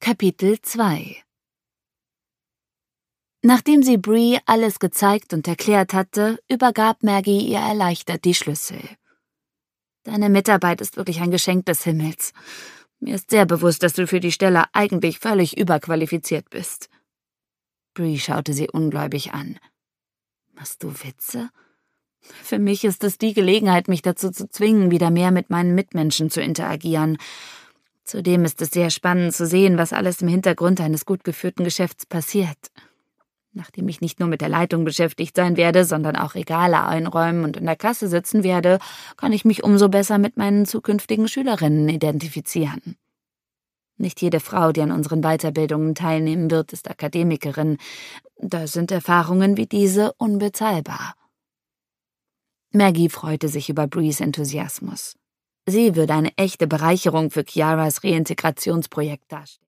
Kapitel 2 Nachdem sie Bree alles gezeigt und erklärt hatte, übergab Maggie ihr erleichtert die Schlüssel. »Deine Mitarbeit ist wirklich ein Geschenk des Himmels. Mir ist sehr bewusst, dass du für die Stelle eigentlich völlig überqualifiziert bist.« Bree schaute sie ungläubig an. »Machst du Witze? Für mich ist es die Gelegenheit, mich dazu zu zwingen, wieder mehr mit meinen Mitmenschen zu interagieren. Zudem ist es sehr spannend zu sehen, was alles im Hintergrund eines gut geführten Geschäfts passiert. Nachdem ich nicht nur mit der Leitung beschäftigt sein werde, sondern auch Regale einräumen und in der Kasse sitzen werde, kann ich mich umso besser mit meinen zukünftigen Schülerinnen identifizieren. Nicht jede Frau, die an unseren Weiterbildungen teilnehmen wird, ist Akademikerin. Da sind Erfahrungen wie diese unbezahlbar.« Maggie freute sich über Brees Enthusiasmus. Sie würde eine echte Bereicherung für Kiaras Reintegrationsprojekt darstellen.